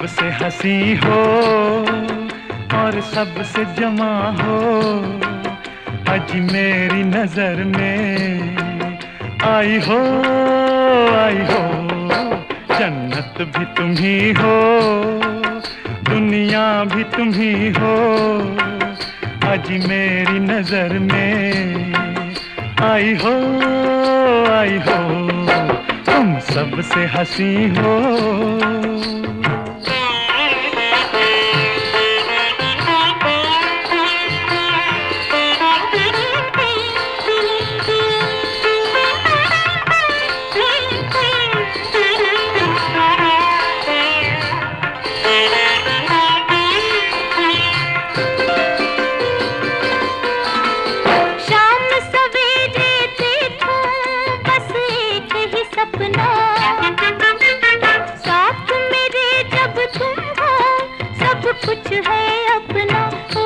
सबसे हंसी हो और सबसे जमा हो, आज मेरी नजर में आई हो, आई हो। जन्नत भी तुम ही हो, दुनिया भी तुम ही हो, आज मेरी नजर में आई हो, आई हो। तुम सबसे हंसी हो। कुछ है अपना हो,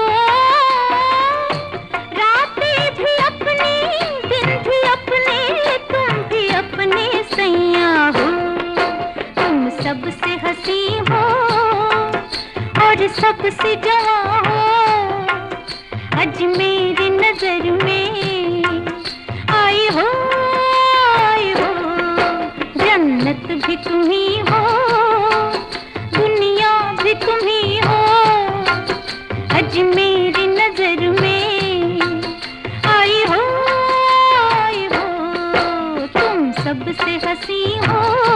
रातें भी अपनी, दिन भी अपने, तुम भी अपने सैया हो। तुम सबसे हंसी हो और सबसे जवां हो, आज मेरी नजर में आई हो, आई हो। जन्नत भी तुम ही हो, दुनिया भी तुम ही हो, आज मेरी नजर में आई हो, आई हो। तुम सबसे हंसी हो।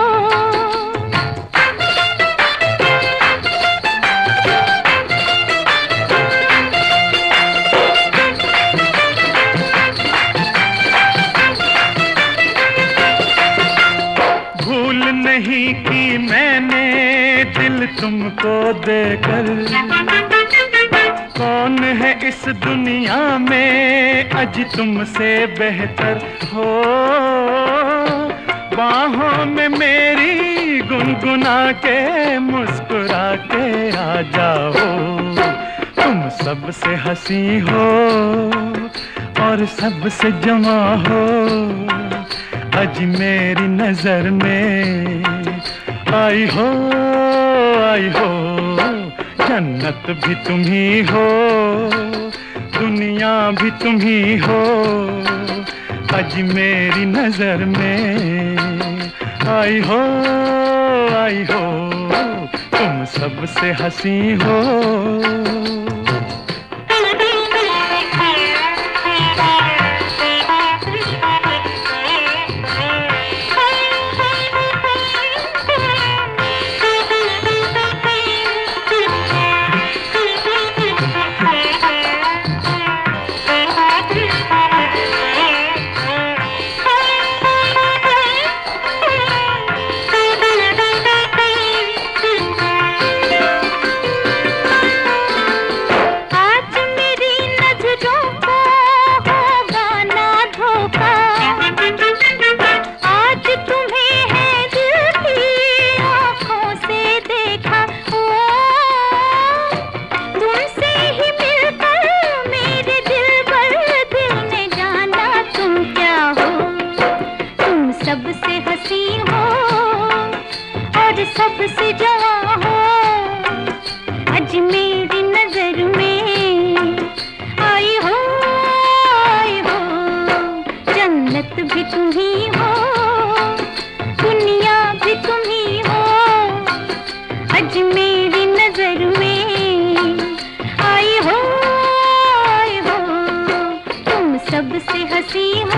भूल नहीं की मैंने दिल तुमको देकर, कौन है इस दुनिया में आज तुमसे बेहतर हो। बाहों में मेरी गुनगुना के मुस्कुरा के आ जाओ। तुम सबसे हंसी हो और सबसे जमा हो, आज मेरी नजर में आई हो, आई हो। जन्नत भी तुम ही हो, दुनिया भी तुम ही हो, आज मेरी नजर में आई हो, आई हो। तुम सबसे हंसी हो। सबसे हंसी हो और सबसे जवां हो, आज मेरी नजर में आई हो, आई हो। जन्नत भी तुम ही हो, दुनिया भी तुम ही हो, आज मेरी नजर में आई हो, आई हो। तुम सबसे हंसी हो।